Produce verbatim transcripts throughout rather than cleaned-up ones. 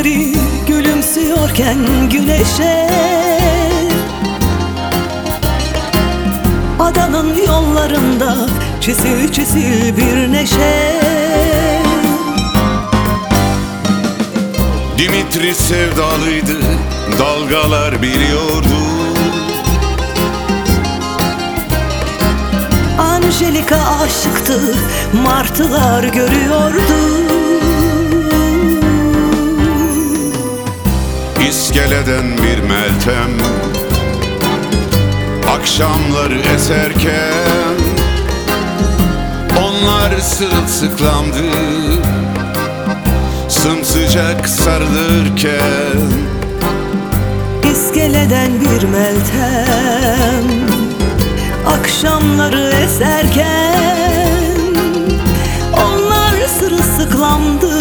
Gözleri gülümsüyorken güneşe, adanın yollarında çisil çisil bir neşe. Dimitri sevdalıydı, dalgalar biliyordu. Angelika aşıktı, martılar görüyordu. İskeleden bir meltem, akşamları eserken onlar sırılsıklamdı, sımsıcak sarılırken. İskeleden bir meltem, akşamları eserken onlar sırılsıklamdı,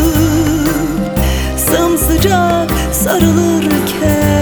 sımsıcak sarılırken.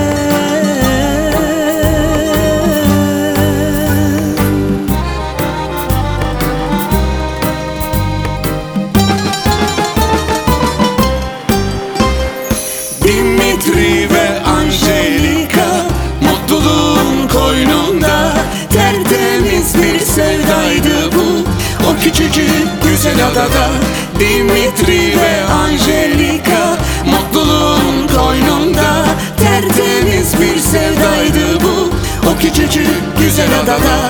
Dimitri ve Angelika mutluluğun koynunda, tertemiz bir sevdaydı bu o küçücük güzel adada. Dimitri ve Angelika mutluluğun koynunda, tertemiz bir sevdaydı bu o küçücük güzel adada.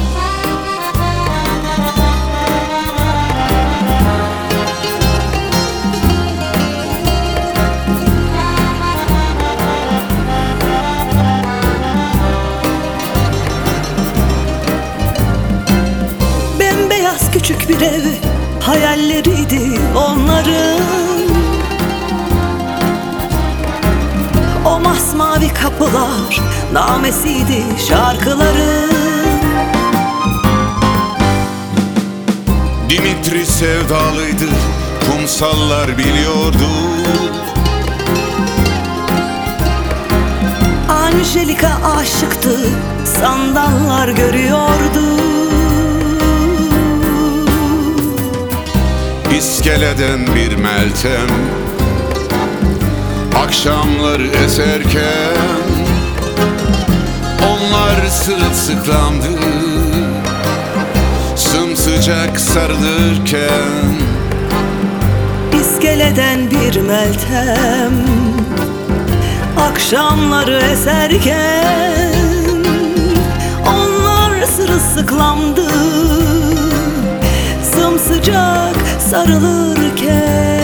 Bembeyaz küçük bir ev hayalleriydi onların. O masmavi kapılar namesiydi şarkıların. Dimitri sevdalıydı, kumsallar biliyordu. Angelika aşıktı, sandallar görüyordu. İskeleden bir meltem, akşamları eserken onlar sırılsıklamdı, sımsıcak sarılırken. İskeleden bir meltem, akşamları eserken onlar sırılsıklamdı, sımsıcak sarılırken.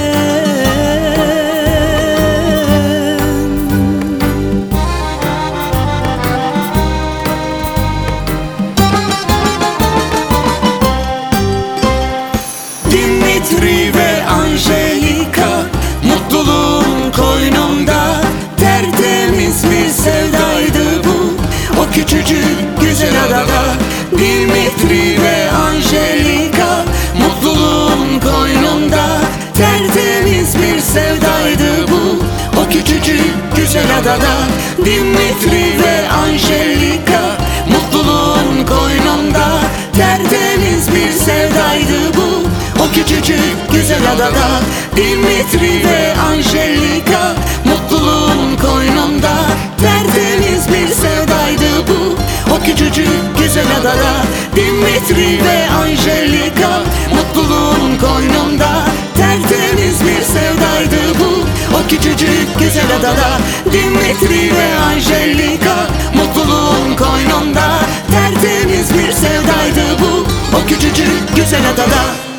Dimitri ve Angelika mutluluğun koynunda, tertemiz bir sevdaydı bu o küçücük güzel adada. Dimitri ve Angelika mutluluğun koynunda, tertemiz bir sevdaydı bu o küçücük güzel adada. Dimitri ve Angelika mutluluğun koynunda, tertemiz bir sevdaydı bu o küçücük güzel adada. Dimitri ve Angelika mutluluğun koynunda, tertemiz bir sevdaydı bu o küçücük güzel adada. Dimitri ve Angelika mutluluğun koynunda, tertemiz bir sevdaydı bu o küçücük güzel adada. Dimitri ve Angelika mutluluğun koynunda, tertemiz bir sevdaydı bu o küçücük güzel adada.